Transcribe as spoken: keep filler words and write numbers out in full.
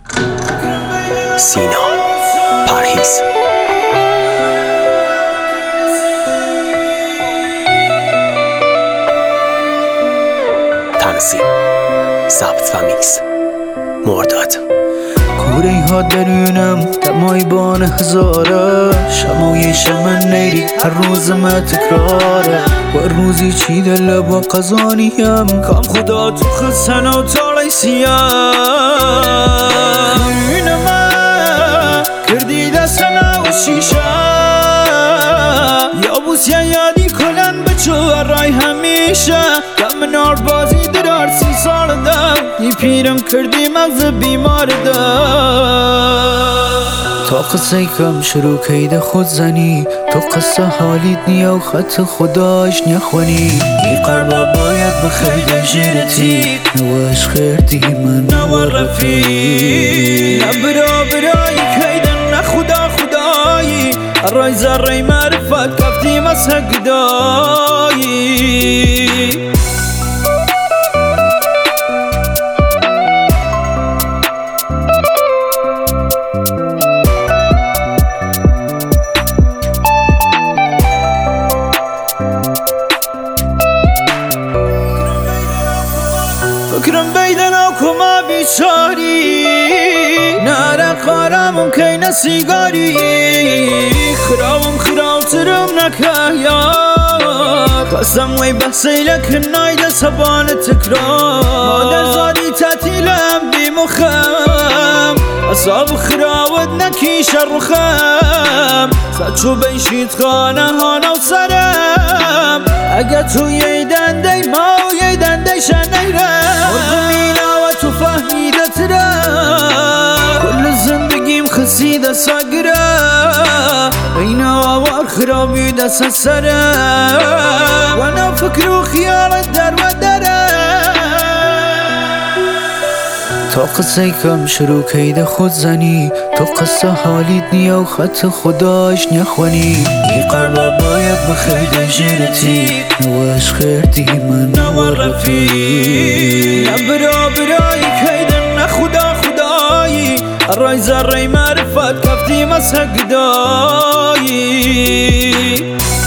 سینا پرهیز تنظیم ضبط و میکس مرداد. کوره ها درونم دمای بان هزاره، شمایش من نیری هر روز ما تکراره. و روزی چی دل با قزانیم کام خدا تو خسن و تالی سیاه. خیرین من کردی دستنا و شیشه یا بوسیا یادی کلن بچو رای همیشه. دم نار بازی درار سی سال دم یه پیرم کردی مغز بیمار دم. تا قصه کم شروع کید خود زنی تو قصه حالیت نیا و خط خداش نخونی. ای قربا باید بخیر جیرتی نواش خیرتی من نوا رفی. نبرا برای کیدن نخدا خدایی رای زرای معرفت کفتی مسح گدایی. فکرم بیدن آکما بیچاری نره قارمم که نسیگاری. خرابم خرابترم نکهیاد قسم وی بحثی لکن نایده سبان تکرار. مادر زادی تعطیلم بی مخم اصاب خرابت نکیش رخم. سچو بیشید خانه هانا و سرم اگه تو یه دنده ما و یه دنده شنیرم. زمینا و تو فهمیده ترم کل زندگیم خسیده ساگره. اینا آوار خرابی دست سرم و انا فکر و خیالت در و درم. تا قصه کم شروع کید خود زنی تو قصه حالیت نیا و خط خداش نخونی. ای قربا باید بخیر جیرتی نواش خیرتی من نوا رفی. نبرا برای کیدن نخدا خدایی رای زرای معرفت کفتی مسح گدایی.